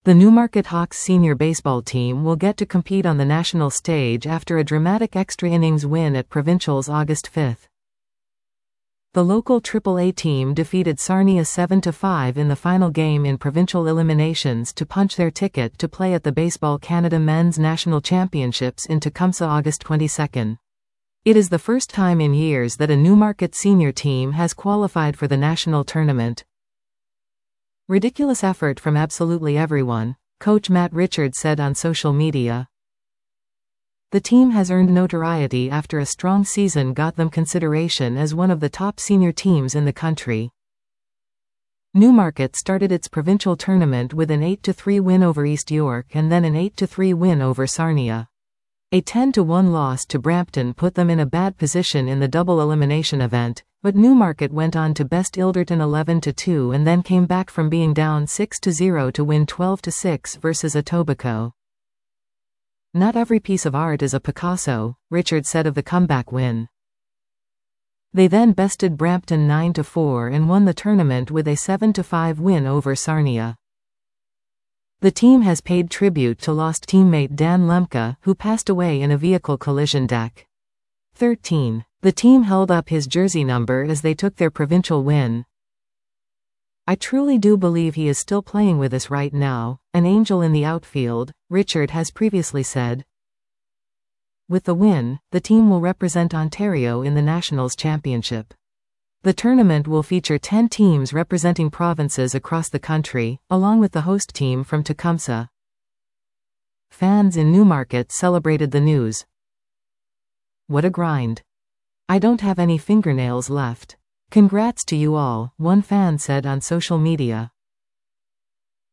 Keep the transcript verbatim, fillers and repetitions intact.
The Newmarket Hawks senior baseball team will get to compete on the national stage after a dramatic extra innings win at Provincials August fifth. The local triple A team defeated Sarnia seven to five in the final game in provincial eliminations to punch their ticket to play at the Baseball Canada Men's National Championships in Tecumseh August twenty-second. It is the first time in years that a Newmarket senior team has qualified for the national tournament. Ridiculous effort from absolutely everyone, Coach Matt Richards said on social media. The team has earned notoriety after a strong season got them consideration as one of the top senior teams in the country. Newmarket started its provincial tournament with an eight to three win over East York and then an eight to three win over Sarnia. A ten to one loss to Brampton put them in a bad position in the double elimination event, but Newmarket went on to best Ilderton eleven to two and then came back from being down six to zero to win twelve to six versus Etobicoke. Not every piece of art is a Picasso, Richard said of the comeback win. They then bested Brampton nine to four and won the tournament with a seven to five win over Sarnia. The team has paid tribute to lost teammate Dan Lemke, who passed away in a vehicle collision. Deck thirteen. The team held up his jersey number as they took their provincial win. I truly do believe he is still playing with us right now, an angel in the outfield, Richard has previously said. With the win, the team will represent Ontario in the Nationals Championship. The tournament will feature ten teams representing provinces across the country, along with the host team from Tecumseh. Fans in Newmarket celebrated the news. What a grind. I don't have any fingernails left. Congrats to you all, one fan said on social media.